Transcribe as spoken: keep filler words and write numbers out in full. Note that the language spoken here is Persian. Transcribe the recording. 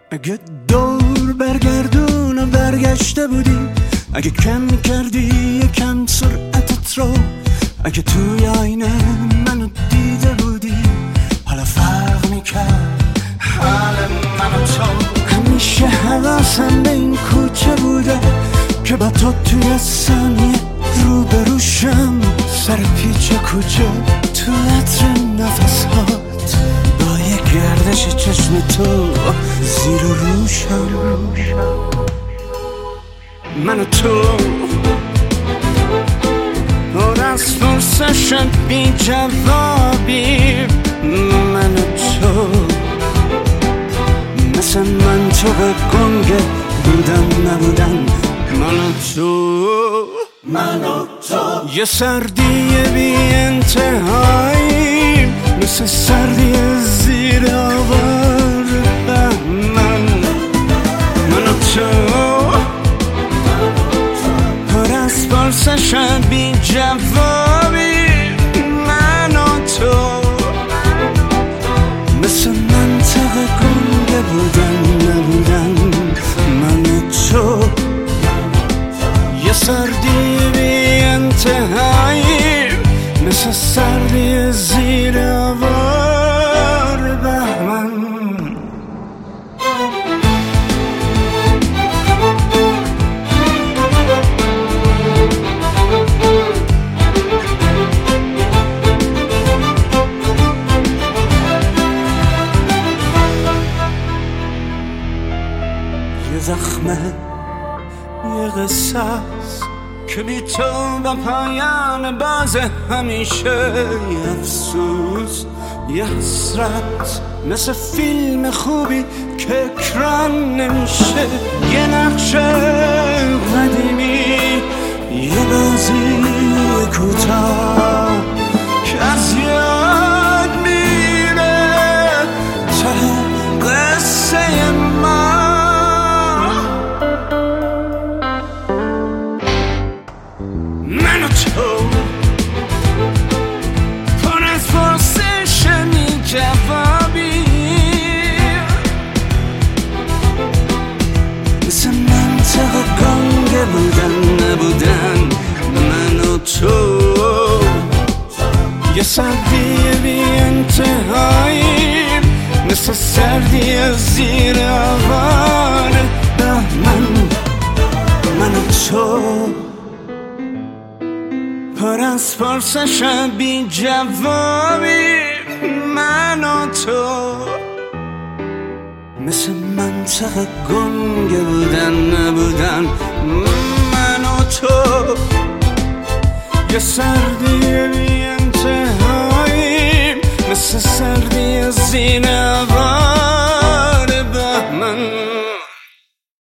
اگه دور برگردون و برگشته بودی، اگه کم کردی یکم سرعتت رو، اگه توی آینه منو دیده بودی، حالا فرق میکرد حال من و تو. همیشه حواسم به این کوچه بوده که با تو توی ثانیه رو بروشم، سر پیچ کوچه تو عطر نفسات، با یه گردش چشم تو زیر و روشم. من و تو پر از پرسشم بی جوابی، من و تو مثل من تو به گنگ بودن نبودن. من و تو من و تو یه سردی بی انتهایی، مثل سردی زیر آوار بهمن. من و تو پر از پرسشم بی جوابی، من و تو مثل منطق گنگ بودن نبودن. من و تو یه سردی بی انتهایی، مثل سردی زیر آوار بهمن. یه زخمه یه قصه است که بی تو با پایان باز همیشه. یه افسوس یه حسرت مثل فیلم خوبی که اکران نمیشه. یه نقشه قدیمی، یه بازی کوتاه که از یاد میره ته قصه ما. من و تو پر از پرسشم بی جوابی، مثل منطق گنگ بودن نبودن. من و تو یه سردی بی انتهایی، مثل سردی زیر آوار بهمن. من و تو پر از پرسشم بی جوابی، من و تو مثل منطق گنگ بودن نبودن. من و تو یه سردی بی انتهایی، مثل سردی زیر